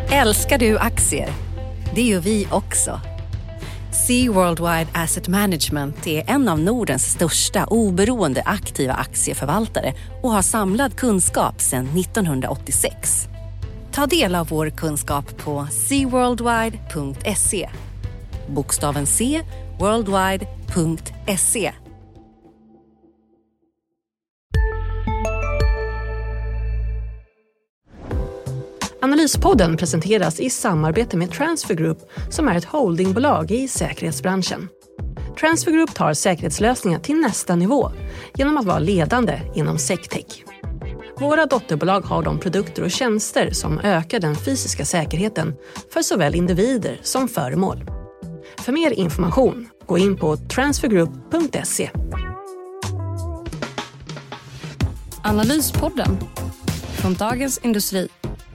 Älskar du aktier? Det gör vi också. Sea Worldwide Asset Management är en av Nordens största oberoende aktiva aktieförvaltare och har samlad kunskap sedan 1986. Ta del av vår kunskap på seaworldwide.se. Bokstaven C, worldwide.se. Analyspodden presenteras i samarbete med Transfer Group som är ett holdingbolag i säkerhetsbranschen. Transfer Group tar säkerhetslösningar till nästa nivå genom att vara ledande inom SecTech. Våra dotterbolag har de produkter och tjänster som ökar den fysiska säkerheten för såväl individer som föremål. För mer information, gå in på transfergroup.se. Analyspodden från Dagens Industri.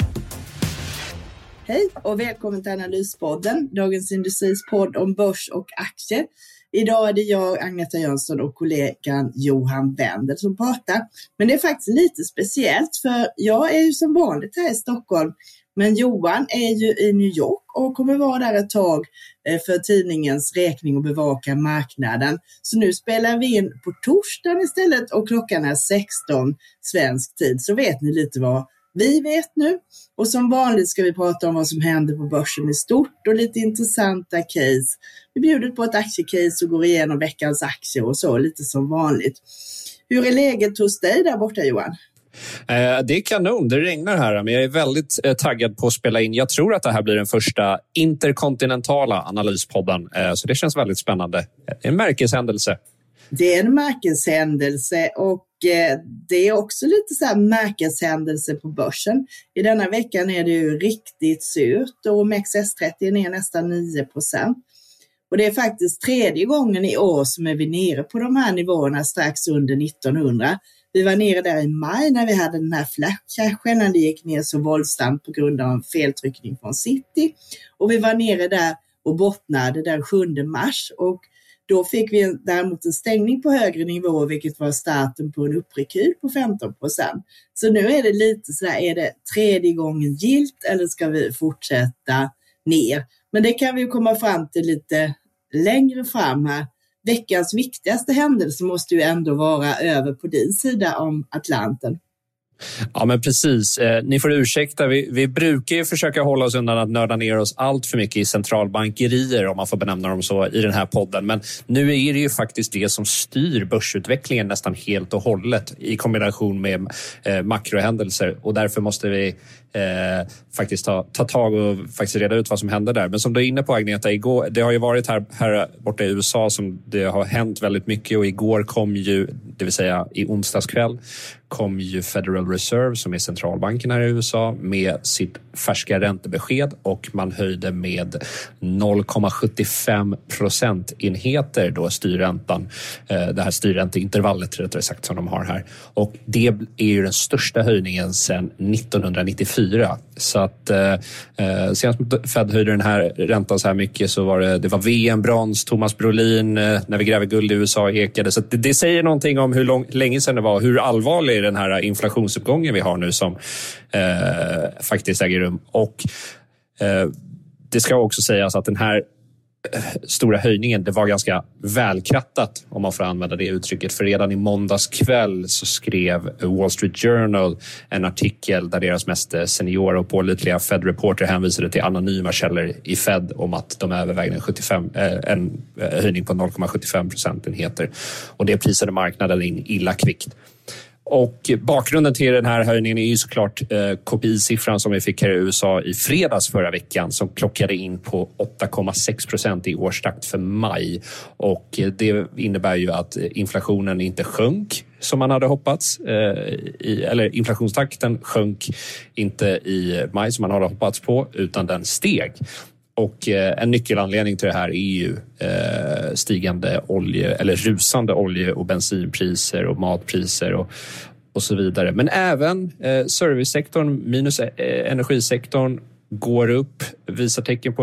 Hej och välkommen till Analyspodden, Dagens Industris podd om börs och aktier. Idag är det jag, Agneta Jönsson och kollegan Johan Wendel som pratar. Men det är faktiskt lite speciellt för jag är ju som vanligt här i Stockholm. Men Johan är ju i New York och kommer vara där ett tag för tidningens räkning och bevaka marknaden. Så nu spelar vi in på torsdagen istället och klockan är 16 svensk tid. Så vet ni lite vad vi vet nu. Och som vanligt ska vi prata om vad som händer på börsen i stort och lite intressanta case. Vi bjuder på ett aktiecase och går igenom veckans aktier och så, lite som vanligt. Hur är läget hos dig där borta, Johan? Det är kanon, det regnar här, men jag är väldigt taggad på att spela in. Jag tror att det här blir den första interkontinentala analyspodden, så det känns väldigt spännande. En märkeshändelse. Det är en märkeshändelse och det är också lite så här märkeshändelse på börsen. I denna veckan är det ju riktigt surt och OMXS30 är ner nästan 9%. Och det är faktiskt tredje gången i år som är vi nere på de här nivåerna strax under 1900. Vi var nere där i maj när vi hade den här flash-cashen när det gick ner så våldsamt på grund av en feltryckning från City. Och vi var nere där och bottnade den 7 mars och då fick vi däremot en stängning på högre nivå, vilket var starten på en upprekyl på 15%. Så nu är det lite sådär, är det tredje gången gilt eller ska vi fortsätta ner? Men det kan vi komma fram till lite längre fram här. Veckans viktigaste händelse måste ju ändå vara över på din sida om Atlanten. Ja, men precis. Ni får ursäkta, vi brukar ju försöka hålla oss undan att nörda ner oss allt för mycket i centralbankerier, om man får benämna dem så, i den här podden. Men nu är det ju faktiskt det som styr börsutvecklingen nästan helt och hållet i kombination med makrohändelser. Och därför måste vi faktiskt ta tag och faktiskt reda ut vad som händer där. Men som du är inne på, Agneta, igår, det har ju varit här borta i USA som det har hänt väldigt mycket, och igår kom ju, det vill säga i onsdagskväll, kom ju Federal Reserve som är centralbanken här i USA med sitt färska räntebesked, och man höjde med 0,75 procentenheter då styrräntan, det här styrränteintervallet rättare sagt som de har här, och det är ju den största höjningen sedan 1994. Så att senast Fed höjde den här räntan så här mycket så var det var VM-brons, Thomas Brolin när vi gräver guld i USA ekade, så att det säger någonting om hur länge sedan det var, hur allvarlig den här inflationsuppgången vi har nu som faktiskt äger rum. Och det ska också sägas att den här stora höjningen, det var ganska välkrattat, om man får använda det uttrycket, för redan i måndags kväll så skrev Wall Street Journal en artikel där deras mest seniora och pålitliga Fed-reporter hänvisade till anonyma källor i Fed om att de övervägde en höjning på 0,75 procentenheter, och det prisade marknaden in illa kvickt. Och bakgrunden till den här höjningen är ju såklart KPI-siffran som vi fick här i USA i fredags förra veckan, som klockade in på 8,6% i årstakt för maj. Och det innebär ju att inflationen inte sjönk som man hade hoppats, eller inflationstakten sjönk inte i maj som man hade hoppats på, utan den steg. Och en nyckelanledning till det här är ju stigande rusande olje- och bensinpriser och matpriser och så vidare. Men även servicesektorn minus energisektorn går upp, vi ser tecken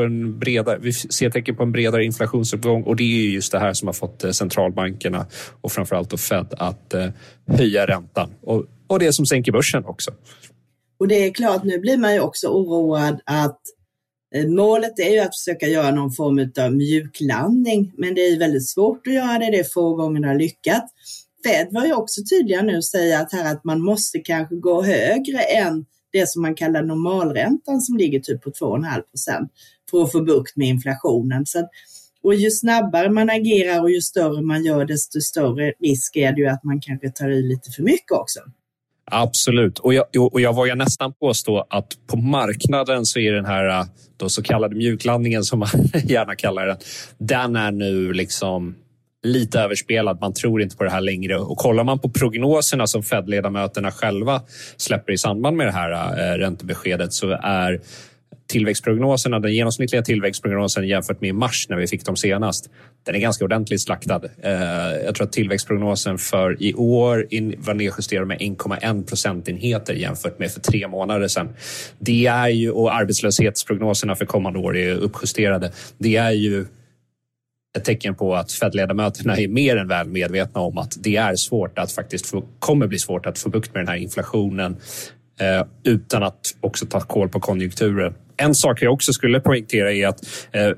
på en bredare inflationsuppgång, och det är just det här som har fått centralbankerna och framförallt då Fed att höja räntan. Och det som sänker börsen också. Och det är klart, nu blir man ju också oroad att målet är ju att försöka göra någon form av mjuklandning, men det är väldigt svårt att göra det. Det är få gånger det har lyckats. Fed var ju också tydliga nu att säga att man måste kanske gå högre än det som man kallar normalräntan som ligger typ på 2,5% för att få bukt med inflationen. Och ju snabbare man agerar och ju större man gör, desto större risk är det ju att man kanske tar i lite för mycket också. Absolut. Och jag vågar nästan påstå att på marknaden så är den här då så kallade mjuklandningen, som man gärna kallar den är nu liksom lite överspelad. Man tror inte på det här längre. Och kollar man på prognoserna som Fed-ledamöterna själva släpper i samband med det här räntebeskedet, så är tillväxtprognoserna, den genomsnittliga tillväxtprognosen jämfört med i mars när vi fick dem senast, den är ganska ordentligt slaktad. Jag tror att tillväxtprognosen för i år var nedjusterad med 1,1 procentenheter jämfört med för 3 månader sedan. Det är ju, och arbetslöshetsprognoserna för kommande år är uppjusterade. Det är ju ett tecken på att Fed-ledamöterna är mer än väl medvetna om att det är svårt att faktiskt kommer bli svårt att få bukt med den här inflationen utan att också ta koll på konjunkturen. En sak jag också skulle poängtera är att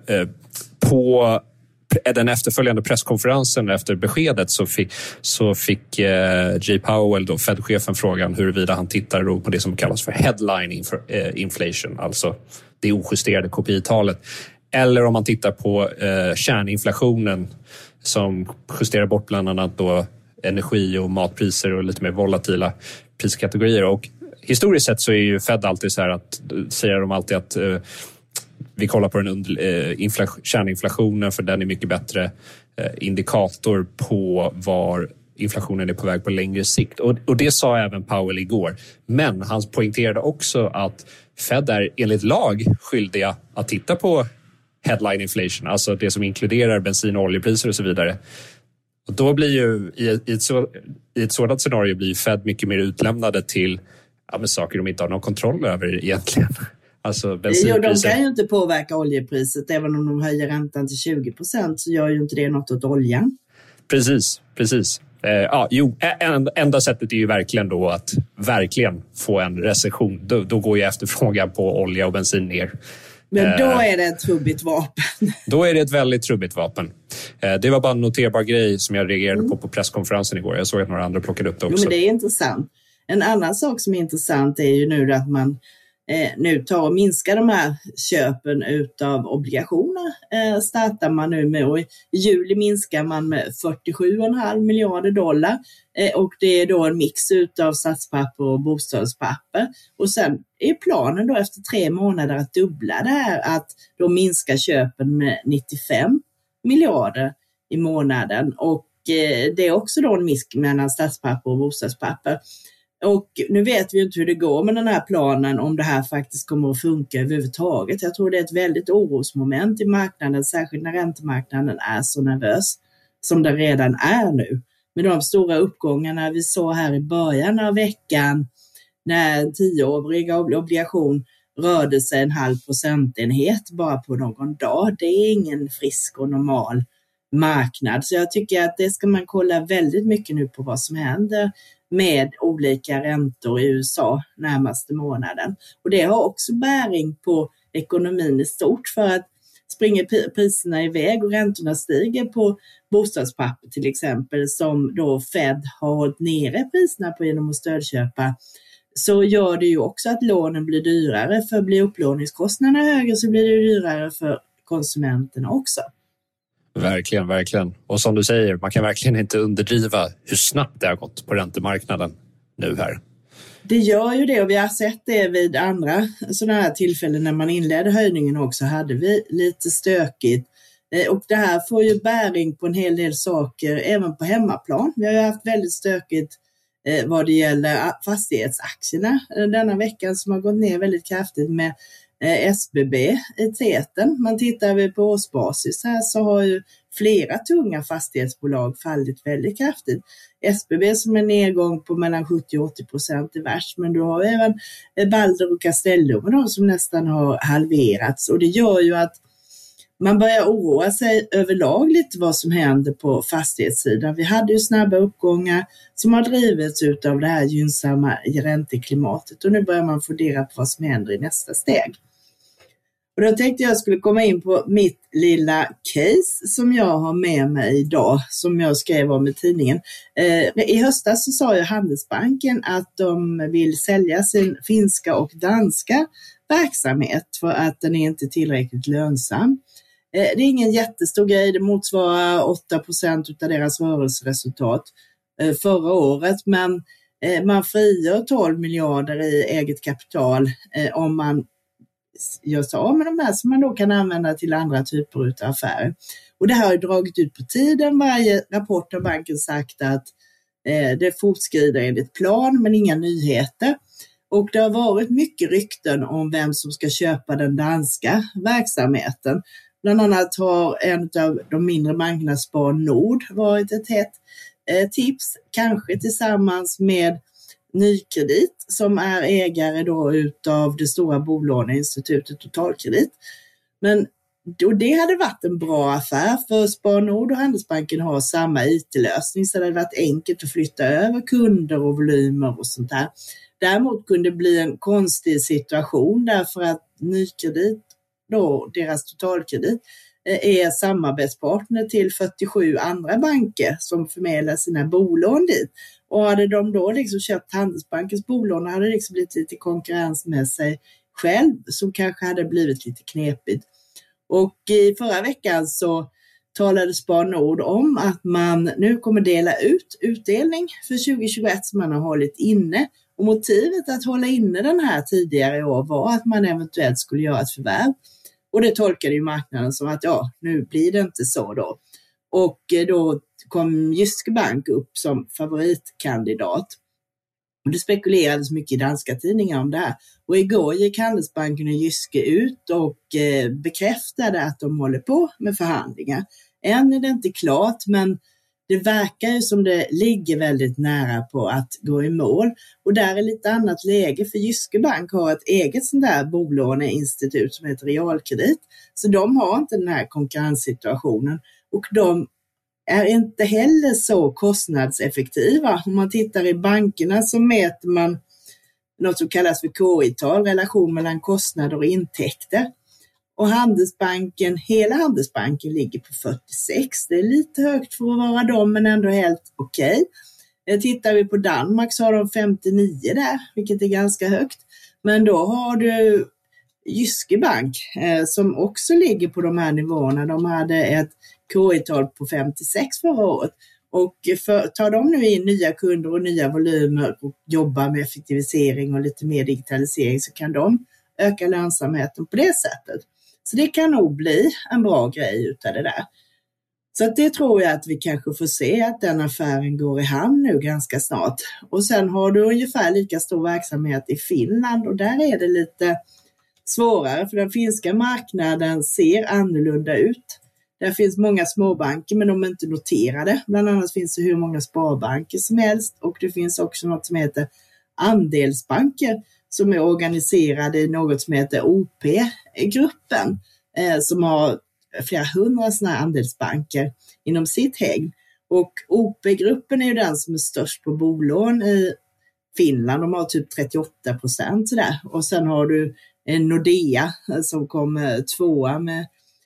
på den efterföljande presskonferensen efter beskedet så fick Jay Powell, då Fed-chefen, frågan huruvida han tittar då på det som kallas för headline inflation, alltså det ojusterade KPI-talet, eller om man tittar på kärninflationen som justerar bort bland annat då energi och matpriser och lite mer volatila priskategorier. Och historiskt sett så är ju Fed alltid så här att säger de alltid att vi kollar på den kärninflationen, för den är mycket bättre indikator på var inflationen är på väg på längre sikt. Och det sa även Powell igår. Men han poängterade också att Fed är enligt lag skyldiga att titta på headline inflation, alltså det som inkluderar bensin- och oljepriser och så vidare. Och då blir ju i ett sådant scenario blir Fed mycket mer utlämnade till saker de inte har någon kontroll över egentligen. Alltså bensinpriser. De kan ju inte påverka oljepriset. Även om de höjer räntan till 20% så gör ju inte det något åt oljan. Precis. Enda sättet är ju verkligen då att verkligen få en recession. Då går ju efterfrågan på olja och bensin ner. Men då är det ett trubbigt vapen. Då är det ett väldigt trubbigt vapen. Det var bara en noterbar grej som jag reagerade på presskonferensen igår. Jag såg att några andra plockade upp det också. Jo, men det är intressant. En annan sak som är intressant är ju nu att man nu tar och minskar de här köpen utav obligationer. Startar man nu med, och i juli minskar man med 47,5 miljarder dollar. Och det är då en mix utav statspapper och bostadspapper. Och sen är planen då efter 3 månader att dubbla det här, att då minska köpen med 95 miljarder i månaden. Och det är också då en mix mellan statspapper och bostadspapper. Och nu vet vi ju inte hur det går med den här planen, om det här faktiskt kommer att funka överhuvudtaget. Jag tror det är ett väldigt orosmoment i marknaden, särskilt när räntemarknaden är så nervös som den redan är nu. Med de stora uppgångarna vi såg här i början av veckan när 10-åriga obligation rörde sig 0,5 procentenhet bara på någon dag. Det är ingen frisk och normal marknad. Så jag tycker att det ska man kolla väldigt mycket nu på vad som händer med olika räntor i USA närmaste månaden. Och det har också bäring på ekonomin i stort, för att springer priserna iväg och räntorna stiger på bostadspapper till exempel, som då Fed har hållit nere priserna på genom att stödköpa, så gör det ju också att lånen blir dyrare. För blir upplåningskostnaderna högre så blir det dyrare för konsumenterna också. Verkligen, verkligen. Och som du säger, man kan verkligen inte underdriva hur snabbt det har gått på räntemarknaden nu här. Det gör ju det, och vi har sett det vid andra sådana här tillfällen när man inledde höjningen också, hade vi lite stökigt. Och det här får ju bäring på en hel del saker även på hemmaplan. Vi har ju haft väldigt stökigt vad det gäller fastighetsaktierna denna veckan, som har gått ner väldigt kraftigt med SBB i täten. Man tittar vi på årsbasis här, så har ju flera tunga fastighetsbolag fallit väldigt kraftigt. SBB som är nedgång på mellan 70-80% är värst, men du har även Balder och Castellum och de som nästan har halverats. Och det gör ju att man börjar oroa sig överlag lite vad som händer på fastighetssidan. Vi hade ju snabba uppgångar som har drivits ut av det här gynnsamma ränteklimatet och nu börjar man fundera på vad som händer i nästa steg. Och då tänkte jag skulle komma in på mitt lilla case som jag har med mig idag, som jag skrev om i tidningen. I höstas så sa ju Handelsbanken att de vill sälja sin finska och danska verksamhet för att den är inte tillräckligt lönsam. Det är ingen jättestor grej, det motsvarar 8% av deras rörelseresultat förra året, men man frigör 12 miljarder i eget kapital om man gör sig av med de här som man då kan använda till andra typer av affärer. Och det här har ju dragit ut på tiden. Varje rapport har banken sagt att det fortskrider enligt plan men inga nyheter. Och det har varit mycket rykten om vem som ska köpa den danska verksamheten. Bland annat har en av de mindre bankerna, Spar Nord, varit ett hett tips. Kanske tillsammans med Nykredit som är ägare då utav det stora bolåneinstitutet Totalkredit. Men det hade varit en bra affär för Spar Nord och Handelsbanken har samma IT-lösning så det hade varit enkelt att flytta över kunder och volymer och sånt där. Däremot kunde det bli en konstig situation därför att Nykredit, då deras Totalkredit, är samarbetspartner till 47 andra banker som förmedlar sina bolån dit. Och hade de då liksom köpt Handelsbankens bolån hade det liksom blivit lite konkurrens med sig själv som kanske hade blivit lite knepigt. Och i förra veckan så talade Spar Nord om att man nu kommer dela ut utdelning för 2021 som man har hållit inne. Och motivet att hålla inne den här tidigare i år var att man eventuellt skulle göra ett förvärv. Och det tolkade ju marknaden som att ja, nu blir det inte så då. Och då kom Jyske Bank upp som favoritkandidat. Och det spekulerades mycket i danska tidningar om det här. Och igår gick Handelsbanken och Jyske ut och bekräftade att de håller på med förhandlingar. Än är det inte klart, men det verkar ju som det ligger väldigt nära på att gå i mål. Och där är lite annat läge för Jyske Bank har ett eget sånt där bolåneinstitut som heter Realkredit. Så de har inte den här konkurrenssituationen och de är inte heller så kostnadseffektiva. Om man tittar i bankerna så mäter man något som kallas för KI-tal, relation mellan kostnader och intäkter. Och Handelsbanken, hela Handelsbanken ligger på 46. Det är lite högt för att vara dem men ändå helt okej. Tittar vi på Danmark så har de 59 där, vilket är ganska högt. Men då har du Jyske Bank som också ligger på de här nivåerna. De hade ett KI-tal på 56 förra året. Och tar de nu in nya kunder och nya volymer och jobbar med effektivisering och lite mer digitalisering så kan de öka lönsamheten på det sättet. Så det kan nog bli en bra grej utav det där. Så att det tror jag att vi kanske får se att den affären går i hamn nu ganska snart. Och sen har du ungefär lika stor verksamhet i Finland och där är det lite svårare för den finska marknaden ser annorlunda ut. Där finns många småbanker men de är inte noterade. Bland annat finns det hur många sparbanker som helst och det finns också något som heter andelsbanker som är organiserade i något som heter OP-gruppen som har flera hundra sådana här andelsbanker inom sitt hägn. Och OP-gruppen är ju den som är störst på bolån i Finland. De har typ 38% sådär. Och sen har du en Nordea som kommer tvåa med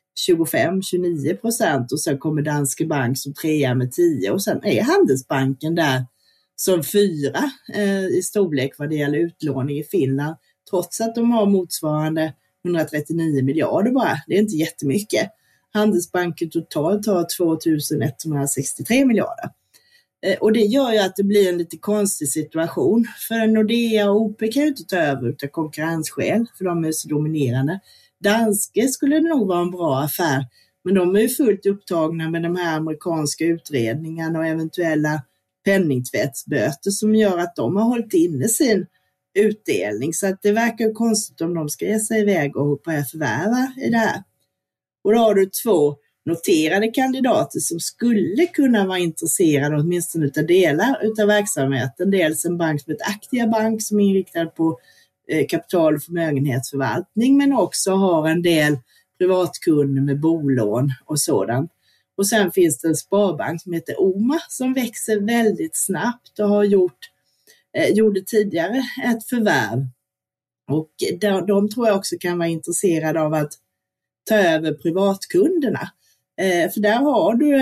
25-29% och sen kommer Danske Bank som trea med 10% och sen är Handelsbanken där som 4 i storlek vad det gäller utlåning i Finland trots att de har motsvarande 139 miljarder bara. Det är inte jättemycket. Handelsbanken totalt har 2163 miljarder. Och det gör ju att det blir en lite konstig situation. För Nordea och OP kan ju inte ta över utav konkurrensskäl för de är så dominerande. Danske skulle det nog vara en bra affär men de är ju fullt upptagna med de här amerikanska utredningarna och eventuella penningtvättsböter som gör att de har hållit inne sin utdelning. Så att det verkar konstigt om de ska ge sig iväg och börja förvärva i det här. Och då har du 2 noterade kandidater som skulle kunna vara intresserade åtminstone av delar utav verksamheten. Dels en bank som heter Aktia Bank som är inriktad på kapital- och förmögenhetsförvaltning men också har en del privatkunder med bolån och sådant. Och sen finns det en sparbank som heter OMA som växer väldigt snabbt och gjorde tidigare ett förvärv. Och de tror jag också kan vara intresserade av att ta över privatkunderna. För där har du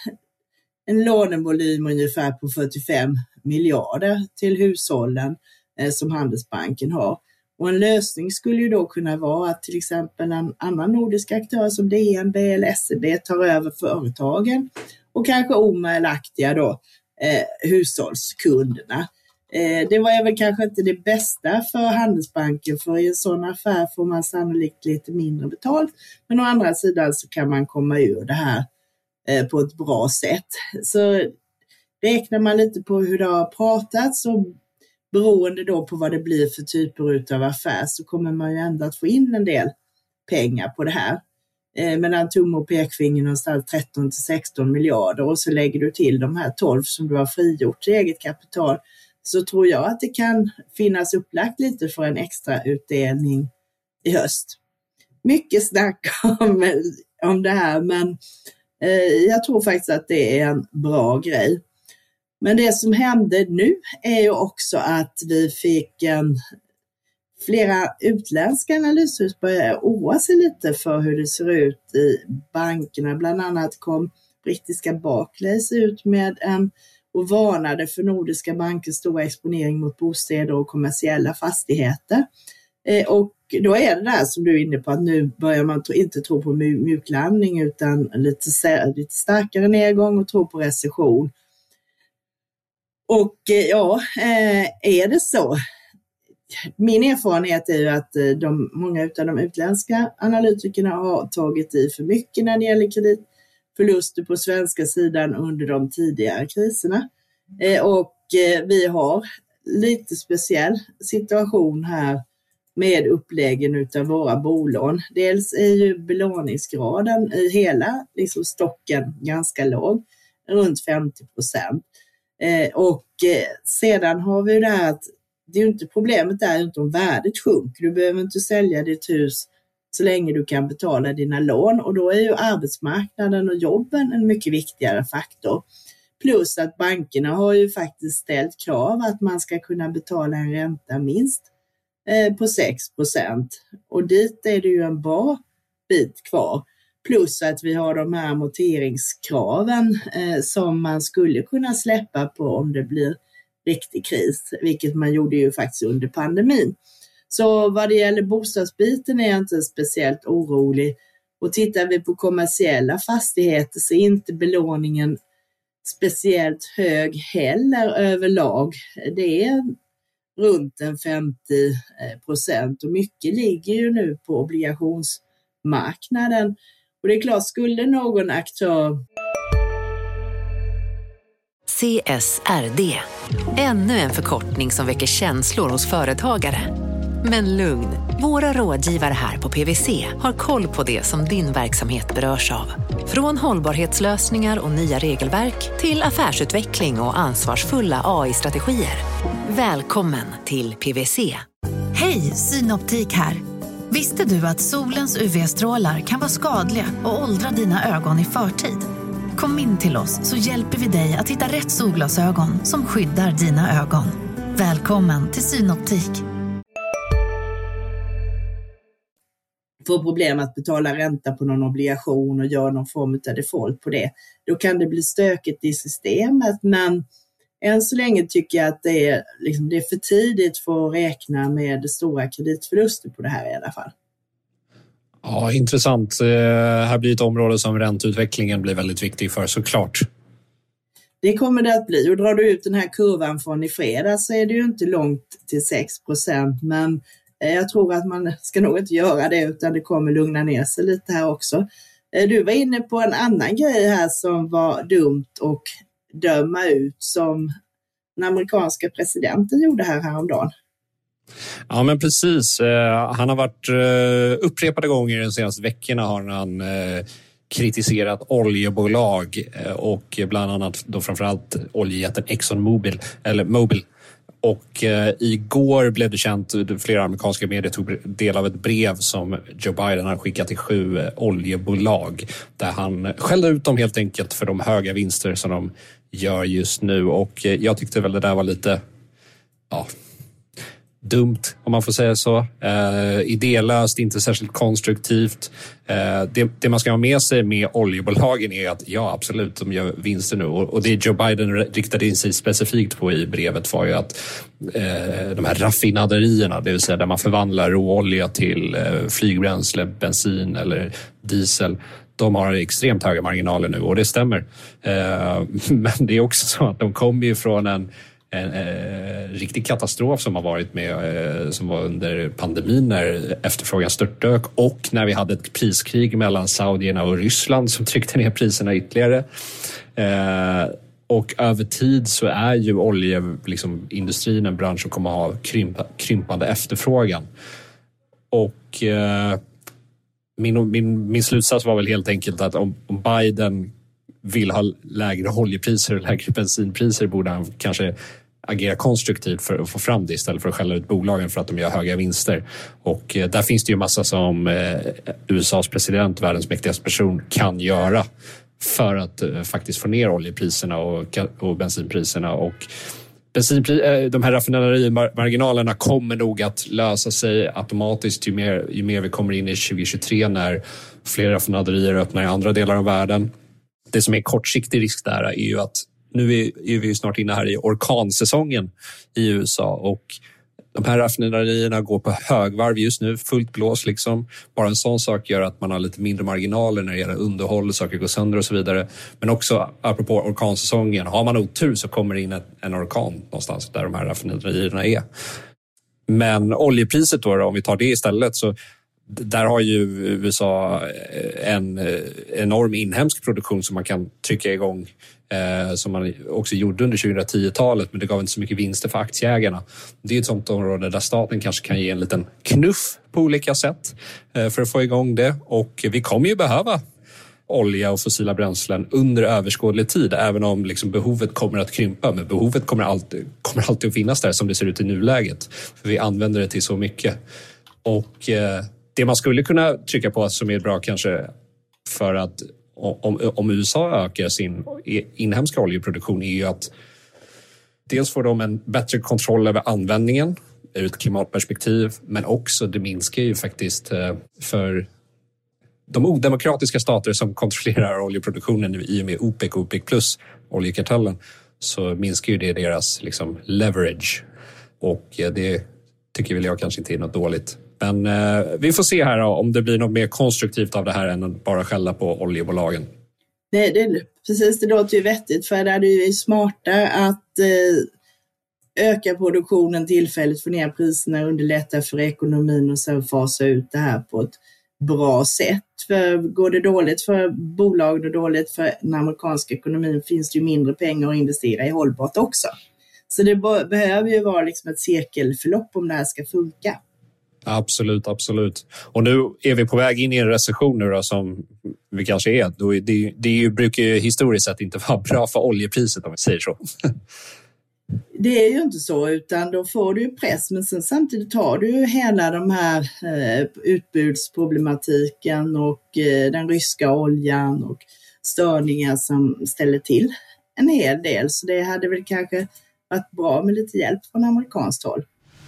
en lånevolym ungefär på 45 miljarder till hushållen som Handelsbanken har. Och en lösning skulle ju då kunna vara att till exempel en annan nordisk aktör som DNB eller SEB tar över företagen och kanske OMA eller Aktia då hushållskunderna. Det var väl kanske inte det bästa för Handelsbanken, för i en sån affär får man sannolikt lite mindre betalt. Men å andra sidan så kan man komma ur det här på ett bra sätt. Så räknar man lite på hur det har pratats och beroende då på vad det blir för typer av affär så kommer man ju ändå att få in en del pengar på det här. Mellan tumme och pekfinger någonstans 13-16 miljarder och så lägger du till de här 12 som du har frigjort i eget kapital, så tror jag att det kan finnas upplagt lite för en extra utdelning i höst. Mycket snack om det här, men jag tror faktiskt att det är en bra grej. Men det som hände nu är ju också att vi fick flera utländska analyshus börja oroa sig lite för hur det ser ut i bankerna. Bland annat kom brittiska Barclays ut med och varnade för nordiska bankers stora exponering mot bostäder och kommersiella fastigheter. Och då är det där som du är inne på, att nu börjar man inte tro på mjuklandning utan lite starkare nedgång och tro på recession. Och ja, är det så? Min erfarenhet är ju att många av de utländska analytikerna har tagit i för mycket när det gäller kreditförluster på svenska sidan under de tidigare kriserna. Och vi har lite speciell situation här med uppläggen utav våra bolån. Dels är ju belåningsgraden i hela stocken ganska låg, runt 50%. Och sedan har vi det här att det är ju inte problemet är inte om värdet sjunker. Du behöver inte sälja ditt hus så länge du kan betala dina lån, och då är ju arbetsmarknaden och jobben en mycket viktigare faktor. Plus att bankerna har ju faktiskt ställt krav att man ska kunna betala en ränta minst på 6%, och dit är det ju en bra bit kvar. Plus att vi har de här amorteringskraven som man skulle kunna släppa på om det blir riktig kris, vilket man gjorde ju faktiskt under pandemin. Så vad det gäller bostadsbiten är jag inte speciellt orolig. Och tittar vi på kommersiella fastigheter så är inte belåningen speciellt hög heller överlag. Det är runt en 50%, och mycket ligger ju nu på obligationsmarknaden. Och det är klart, skulle någon aktör... CSRD. Ännu en förkortning som väcker känslor hos företagare. Men lugn, våra rådgivare här på PwC har koll på det som din verksamhet berörs av. Från hållbarhetslösningar och nya regelverk till affärsutveckling och ansvarsfulla AI-strategier. Välkommen till PwC. Hej, Synoptik här. Visste du att solens UV-strålar kan vara skadliga och åldra dina ögon i förtid? Kom in till oss så hjälper vi dig att hitta rätt solglasögon som skyddar dina ögon. Välkommen till Synoptik. Får problem att betala ränta på någon obligation och gör någon form av default på det, då kan det bli stökigt i systemet. Men än så länge tycker jag att det är för tidigt för att räkna med stora kreditförluster på det här i alla fall. Ja, intressant. Här blir ett område som ränteutvecklingen blir väldigt viktig för, såklart. Det kommer det att bli. Och drar du ut den här kurvan från i fredags så är det ju inte långt till 6%. Men jag tror att man ska nog inte göra det, utan det kommer lugna ner sig lite här också. Du var inne på en annan grej här som var dumt och döma ut, som den amerikanska presidenten gjorde här häromdagen. Ja, men precis. Han har varit upprepade gånger de senaste veckorna har han kritiserat oljebolag och bland annat då framförallt oljejätten ExxonMobil Och igår blev det känt, flera amerikanska medier tog del av ett brev som Joe Biden har skickat till 7 oljebolag där han skällde ut dem helt enkelt för de höga vinster som de gör just nu. Och jag tyckte väl det där var lite dumt, om man får säga så. Idélöst, inte särskilt konstruktivt. Det man ska ha med sig med oljebolagen är att ja, absolut, de gör vinster nu. Och det Joe Biden riktade in sig specifikt på i brevet var ju att de här raffinaderierna, det vill säga där man förvandlar råolja till flygbränsle, bensin eller diesel, de har extremt höga marginaler nu, och det stämmer. Men det är också så att de kommer ju från en riktig katastrof som har varit med, som var under pandemin när efterfrågan störtdök, och när vi hade ett priskrig mellan Saudierna och Ryssland som tryckte ner priserna ytterligare. Och över tid så är ju oljeindustrin en bransch som kommer att ha krympande efterfrågan. Och min slutsats var väl helt enkelt att om Biden vill ha lägre oljepriser och lägre bensinpriser borde han kanske agera konstruktivt för att få fram det istället för att skälla ut bolagen för att de gör höga vinster. Och där finns det ju massa som USAs president, världens mäktigaste person, kan göra för att faktiskt få ner oljepriserna och bensinpriserna. Och de här raffinaderimarginalerna kommer nog att lösa sig automatiskt ju mer vi kommer in i 2023 när fler raffinaderier öppnar i andra delar av världen. Det som är kortsiktig risk där är ju att nu är vi snart inne här i orkansäsongen i USA, och de här raffinaderierna går på högvarv just nu, fullt blås liksom. Bara en sån sak gör att man har lite mindre marginaler när det gäller underhåll, saker går sönder och så vidare. Men också apropå orkansäsongen, har man otur så kommer det in en orkan någonstans där de här raffinaderierna är. Men oljepriset då, om vi tar det istället, så där har ju USA en enorm inhemsk produktion som man kan trycka igång, som man också gjorde under 2010-talet, men det gav inte så mycket vinster för aktieägarna. Det är ett sånt område där staten kanske kan ge en liten knuff på olika sätt för att få igång det. Och vi kommer ju behöva olja och fossila bränslen under överskådlig tid, även om behovet kommer att krympa. Men behovet kommer alltid att finnas där som det ser ut i nuläget. För vi använder det till så mycket. Och det man skulle kunna trycka på som är bra kanske för att om USA ökar sin inhemska oljeproduktion är ju att dels får de en bättre kontroll över användningen ur ett klimatperspektiv, men också det minskar ju faktiskt för de odemokratiska stater som kontrollerar oljeproduktionen i och med OPEC och OPEC plus oljekartellen, så minskar ju det deras leverage, och det tycker väl jag kanske inte är något dåligt. Men vi får se här då, om det blir något mer konstruktivt av det här än att bara skälla på oljebolagen. Nej, precis, det låter ju vettigt, för det är ju smartare att öka produktionen tillfälligt, få ner priserna, underlätta för ekonomin och sen fasa ut det här på ett bra sätt. För går det dåligt för bolagen och dåligt för den amerikanska ekonomin finns det ju mindre pengar att investera i hållbart också. Så det behöver ju vara ett cirkelförlopp om det här ska funka. Absolut. Och nu är vi på väg in i en recession nu då, som vi kanske är. Det brukar ju historiskt sett inte vara bra för oljepriset, om vi säger så. Det är ju inte så, utan då får du ju press, men sen samtidigt har du ju hela de här utbudsproblematiken och den ryska oljan och störningar som ställer till en hel del. Så det hade väl kanske varit bra med lite hjälp från amerikanskt håll.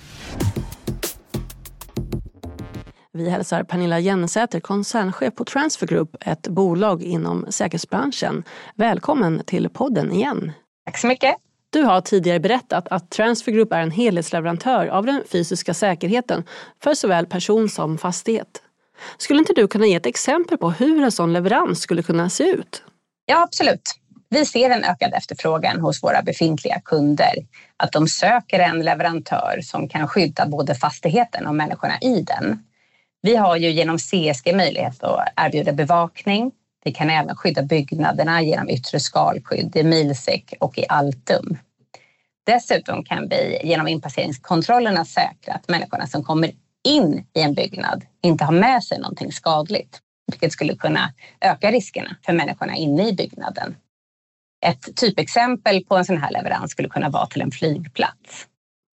Vi hälsar Pernilla Jennesäter, koncernchef på Transfer Group, ett bolag inom säkerhetsbranschen. Välkommen till podden igen. Tack så mycket. Du har tidigare berättat att Transfer Group är en helhetsleverantör av den fysiska säkerheten för såväl person som fastighet. Skulle inte du kunna ge ett exempel på hur en sån leverans skulle kunna se ut? Ja, absolut. Vi ser en ökad efterfrågan hos våra befintliga kunder. Att de söker en leverantör som kan skydda både fastigheten och människorna i den. Vi har ju genom CSG möjlighet att erbjuda bevakning. Vi kan även skydda byggnaderna genom yttre skalskydd i Milsec och i Altum. Dessutom kan vi genom inpasseringskontrollerna säkra att människorna som kommer in i en byggnad inte har med sig någonting skadligt, vilket skulle kunna öka riskerna för människorna inne i byggnaden. Ett typexempel på en sån här leverans skulle kunna vara till en flygplats.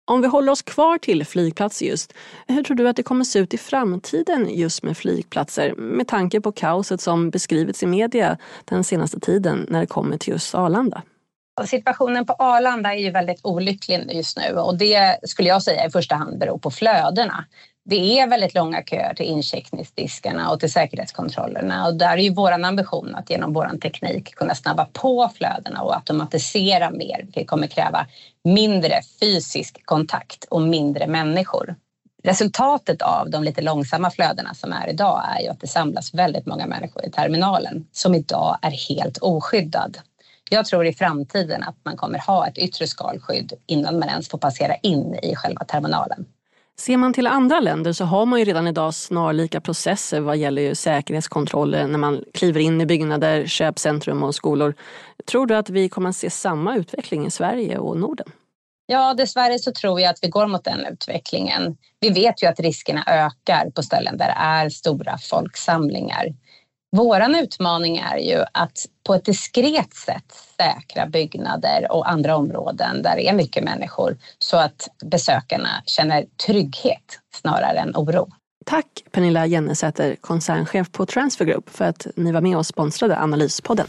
Om vi håller oss kvar till flygplatser just, hur tror du att det kommer se ut i framtiden just med flygplatser med tanke på kaoset som beskrivits i media den senaste tiden när det kommer till just Arlanda? Situationen på Arlanda är ju väldigt olycklig just nu och det skulle jag säga i första hand beror på flödena. Det är väldigt långa köer till incheckningsdiskarna och till säkerhetskontrollerna och där är ju vår ambition att genom vår teknik kunna snabba på flödena och automatisera mer. Det kommer kräva mindre fysisk kontakt och mindre människor. Resultatet av de lite långsamma flödena som är idag är ju att det samlas väldigt många människor i terminalen som idag är helt oskyddad. Jag tror i framtiden att man kommer ha ett yttre skalskydd innan man ens får passera in i själva terminalen. Ser man till andra länder så har man ju redan idag snarlika processer vad gäller ju säkerhetskontroller när man kliver in i byggnader, köpcentrum och skolor. Tror du att vi kommer att se samma utveckling i Sverige och Norden? Ja, dessvärre så tror jag att vi går mot den utvecklingen. Vi vet ju att riskerna ökar på ställen där det är stora folksamlingar. Våran utmaning är ju att på ett diskret sätt säkra byggnader och andra områden där det är mycket människor så att besökarna känner trygghet snarare än oro. Tack Pernilla Jennesäter, koncernchef på Transfer Group, för att ni var med och sponsrade Analyspodden.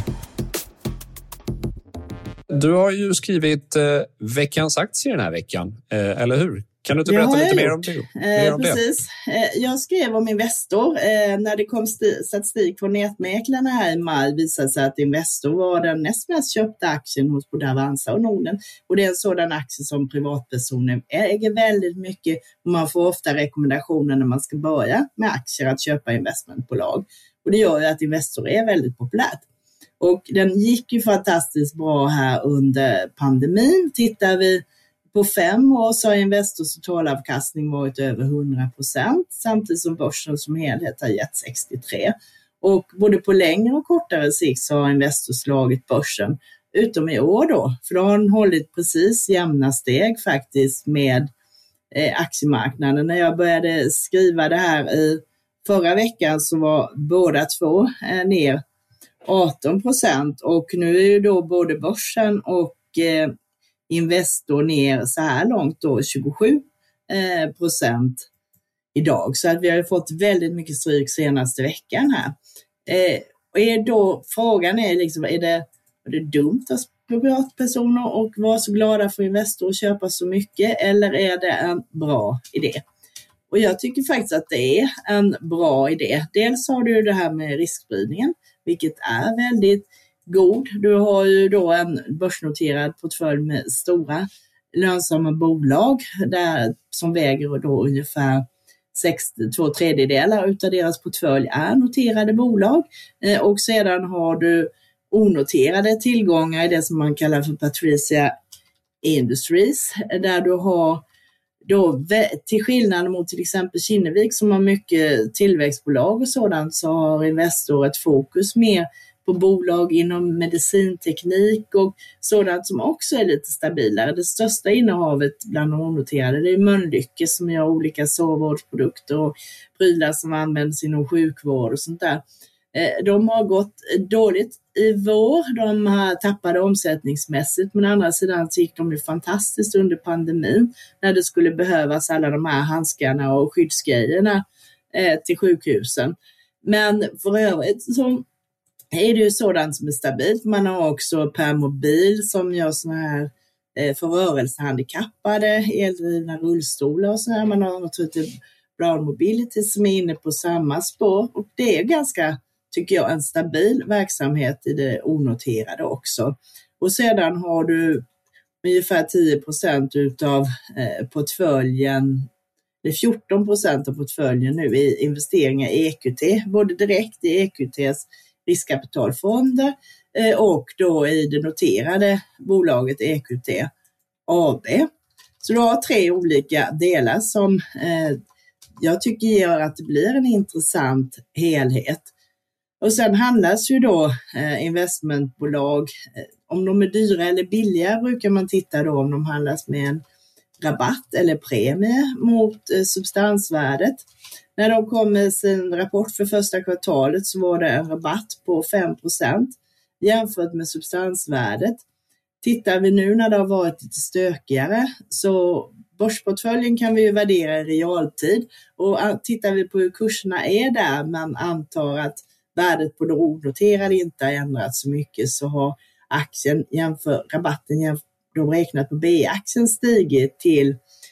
Du har ju skrivit veckans aktie den här veckan, eller hur? Kan du inte berätta lite mer om det? Precis. Jag skrev om Investor. När det kom statistik från nätmäklarna här i maj visade sig att Investor var den näst mest köpta aktien hos både Avanza och Norden. Och det är en sådan aktie som privatpersoner äger väldigt mycket. Och man får ofta rekommendationer när man ska börja med aktier att köpa investmentbolag. Och det gör ju att Investor är väldigt populärt. Och den gick ju fantastiskt bra här under pandemin. Tittar vi på 5 år så har Investors totalavkastning varit över 100%, samtidigt som börsen som helhet har gett 63%. Och både på längre och kortare sikt så har Investors slagit börsen, utom i år då, för då har den hållit precis jämna steg faktiskt med aktiemarknaden. När jag började skriva det här i förra veckan så var båda två ner 18% och nu är ju då både börsen och Investor ner så här långt då 27% idag. Så att vi har fått väldigt mycket stryk senaste veckan här. Och är då, frågan är liksom, är det dumt att privatpersoner och vara så glada för Investor och köpa så mycket, eller är det en bra idé? Och jag tycker faktiskt att det är en bra idé. Dels har du det här med riskspridningen, vilket är väldigt god. Du har ju då en börsnoterad portfölj med stora lönsamma bolag där, som väger då ungefär 2/3 utav deras portfölj är noterade bolag. Och sedan har du onoterade tillgångar i det som man kallar för Patricia Industries, där du har då, till skillnad mot till exempel Kinnevik som har mycket tillväxtbolag och sådant, så har Investor ett fokus mer på bolag inom medicinteknik och sådant som också är lite stabilare. Det största innehavet bland de onoterade, det är Mölnlycke som gör olika sovvårdsprodukter och prylar som används inom sjukvård och sånt där. De har gått dåligt i vår, de har tappade omsättningsmässigt, men å andra sidan gick de ju fantastiskt under pandemin när det skulle behövas alla de här handskarna och skyddsgrejerna till sjukhusen. Men för övrigt så är det ju sådant som är stabilt. Man har också Permobil som gör såna här för rörelsehandikappade, eldrivna rullstolar och så här. Man har naturligtvis Brown Mobility som är inne på samma spår, och det är ganska, tycker jag, en stabil verksamhet i det onoterade också. Och sedan har du ungefär 10% utav portföljen, det är 14% av portföljen nu i investeringar i EQT, både direkt i EQTs riskkapitalfonder och då i det noterade bolaget EQT AB. Så du har 3 olika delar som jag tycker gör att det blir en intressant helhet. Och sen handlas ju då investmentbolag, om de är dyra eller billiga brukar man titta då om de handlas med en rabatt eller premie mot substansvärdet. När de kom med sin rapport för första kvartalet så var det en rabatt på 5% jämfört med substansvärdet. Tittar vi nu när det har varit lite stökigare, så börsportföljen kan vi ju värdera i realtid, och tittar vi på hur kurserna är där, man antar att värdet på de onoterade inte har ändrats så mycket, så har aktien rabatten de räknat på B-aktien stigit till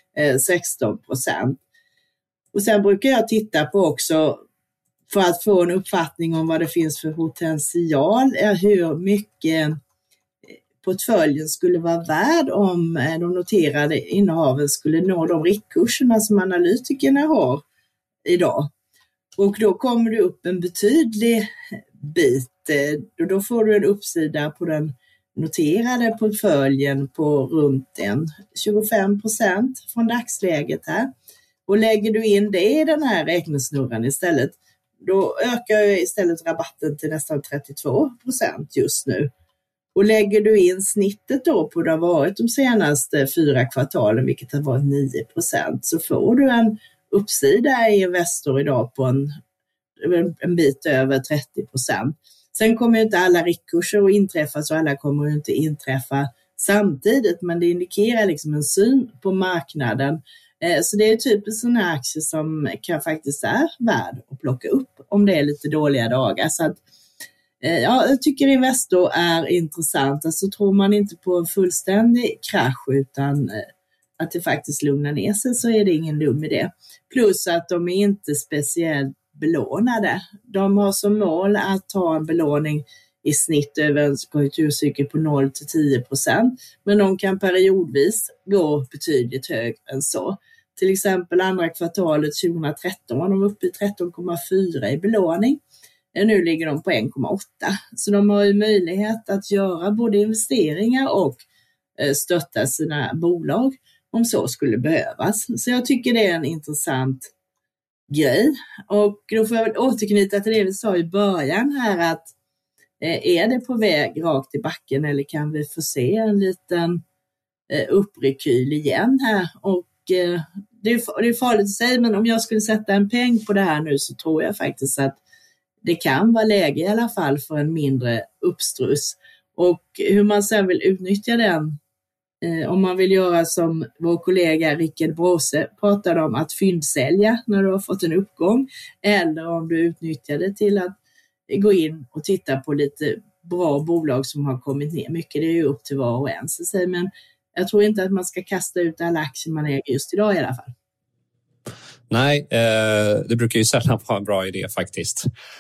16%. Och sen brukar jag titta på också, för att få en uppfattning om vad det finns för potential, hur mycket portföljen skulle vara värd om de noterade innehaven skulle nå de riktkurserna som analytikerna har idag. Och då kommer du upp en betydlig bit, och då får du en uppsida på den noterade portföljen på runt 25% från dagsläget här. Och lägger du in det i den här räknesnurran istället, då ökar ju istället rabatten till nästan 32% just nu. Och lägger du in snittet då på det har varit de senaste 4 kvartalen, vilket har varit 9%, så får du en uppsida i Investor idag på en bit över 30%. Sen kommer ju inte alla riktkurser att inträffa, så alla kommer ju inte inträffa samtidigt, men det indikerar liksom en syn på marknaden. Så det är typiskt sådana här aktier som kan faktiskt är värd att plocka upp om det är lite dåliga dagar. Så att, ja, jag tycker Investor är intressant. Alltså tror man inte på en fullständig krasch utan att det faktiskt lugnar ner sig, så är det ingen dum idé. Plus att de är inte speciellt belånade. De har som mål att ha en belåning i snitt över en konjunkturcykel på 0-10%, men de kan periodvis gå betydligt högre än så. Till exempel andra kvartalet 2013 var de uppe i 13,4 i belåning. Nu ligger de på 1,8. Så de har ju möjlighet att göra både investeringar och stötta sina bolag om så skulle behövas. Så jag tycker det är en intressant grej. Och då får jag väl återknyta till det vi sa i början här, att är det på väg rakt i backen eller kan vi få se en liten upprekyl igen här? Och det är farligt att säga, men om jag skulle sätta en peng på det här nu, så tror jag faktiskt att det kan vara läge i alla fall för en mindre uppstruss. Och hur man sen vill utnyttja den, om man vill göra som vår kollega Rickard Bråse pratade om, att fyndsälja när du har fått en uppgång, eller om du utnyttjar det till att gå in och titta på lite bra bolag som har kommit ner mycket. Det är ju upp till var och en. Men jag tror inte att man ska kasta ut alla aktier man äger just idag i alla fall. Nej, det brukar ju sällan vara en bra idé faktiskt.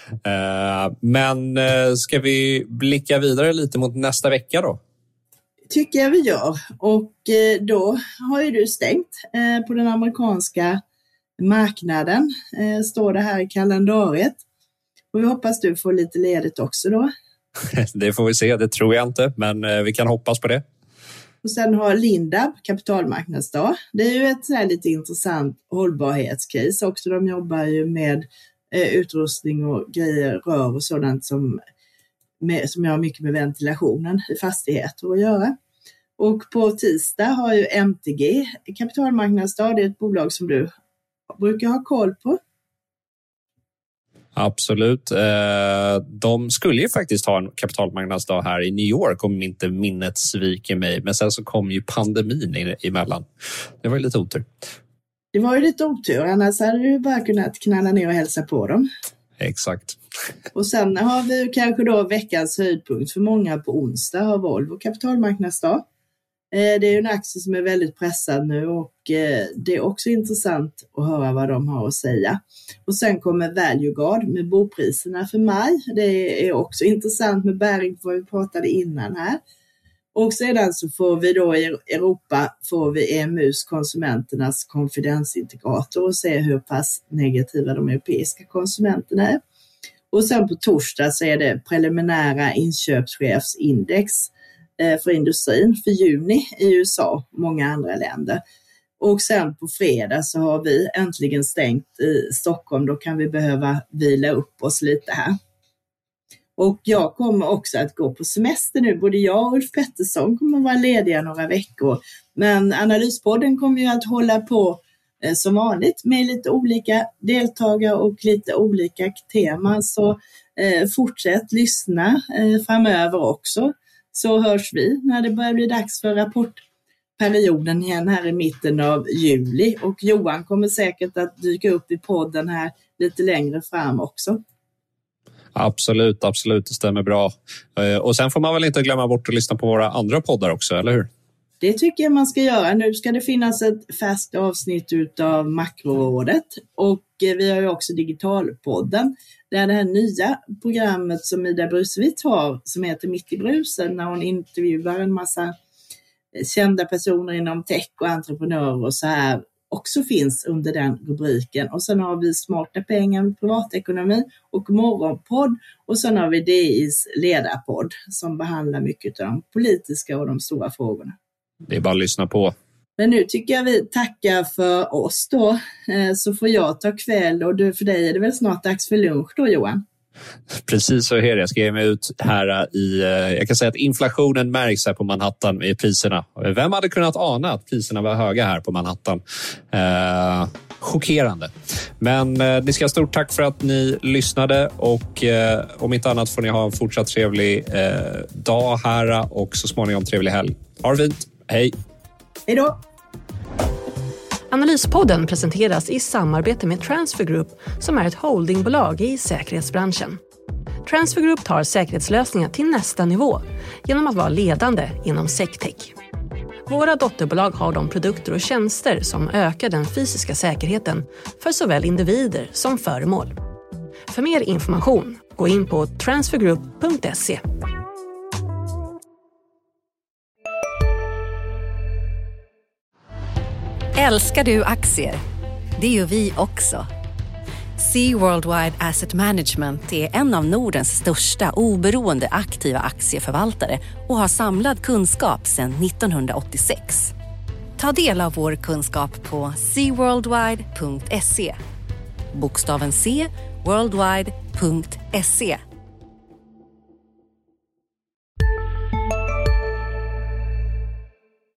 Men ska vi blicka vidare lite mot nästa vecka då? Tycker jag vi gör. Och då har ju du stängt på den amerikanska marknaden. Står det här i kalendariet. Och vi hoppas du får lite ledigt också då. Det får vi se, det tror jag inte. Men vi kan hoppas på det. Och sen har Lindab kapitalmarknadsdag. Det är ju ett så här lite intressant hållbarhetscase också. De jobbar ju med utrustning och grejer, rör och sådant som har mycket med ventilationen i fastigheter att göra. Och på tisdag har ju MTG kapitalmarknadsdag. Det är ett bolag som du brukar ha koll på. Absolut. De skulle ju faktiskt ha en kapitalmarknadsdag här i New York om inte minnet sviker mig. Men sen så kom ju pandemin emellan. Det var ju lite otur. Det var ju lite otur. Annars hade du bara kunnat knalla ner och hälsa på dem. Exakt. Och sen har vi kanske då veckans höjdpunkt för många på onsdag har Volvo kapitalmarknadsdag. Det är ju en aktie som är väldigt pressad nu och det är också intressant att höra vad de har att säga. Och sen kommer ValueGuard med bopriserna för maj. Det är också intressant med bäring på vad vi pratade innan här. Och sedan så får vi då i Europa får vi EMUs konsumenternas konfidensintegrator och se hur pass negativa de europeiska konsumenterna är. Och sen på torsdag så är det preliminära inköpschefsindex för industrin för juni i USA och många andra länder. Och sen på fredag så har vi äntligen stängt i Stockholm. Då kan vi behöva vila upp oss lite här. Och jag kommer också att gå på semester nu. Både jag och Ulf Pettersson kommer att vara lediga några veckor. Men Analyspodden kommer ju att hålla på som vanligt med lite olika deltagare och lite olika teman. Så fortsätt lyssna framöver också. så hörs vi när det börjar bli dags för rapportperioden igen här i mitten av juli. Och Johan kommer säkert att dyka upp i podden här lite längre fram också. Absolut, det stämmer bra. Och sen får man väl inte glömma bort att lyssna på våra andra poddar också, eller hur? Det tycker jag man ska göra. Nu ska det finnas ett färskt avsnitt utav Makrorådet och vi har ju också Digitalpodden. Det är det här nya programmet som Ida Brusvit har som heter Mitt i brusen, när hon intervjuar en massa kända personer inom tech och entreprenörer och så här, också finns under den rubriken. Och sen har vi Smarta pengar, privatekonomi och morgonpodd, och sen har vi DIs ledarpodd som behandlar mycket av de politiska och de stora frågorna. Det är bara att lyssna på. Men nu tycker jag vi tackar för oss då, så får jag ta kväll och för dig är det väl snart dags för lunch då, Johan? Precis så är det. Jag ska ge mig ut här jag kan säga att inflationen märks här på Manhattan i priserna. Vem hade kunnat ana att priserna var höga här på Manhattan? Chockerande. Men ni ska ha stort tack för att ni lyssnade och om inte annat får ni ha en fortsatt trevlig dag här och så småningom trevlig helg. Ha det fint. Hej! Hej då! Analyspodden presenteras i samarbete med Transfer Group som är ett holdingbolag i säkerhetsbranschen. Transfer Group tar säkerhetslösningar till nästa nivå genom att vara ledande inom SecTech. Våra dotterbolag har de produkter och tjänster som ökar den fysiska säkerheten för såväl individer som föremål. För mer information, gå in på transfergroup.se. Älskar du aktier? Det gör vi också. Sea Worldwide Asset Management är en av Nordens största oberoende aktiva aktieförvaltare och har samlad kunskap sedan 1986. Ta del av vår kunskap på seaworldwide.se. Bokstaven C, worldwide.se.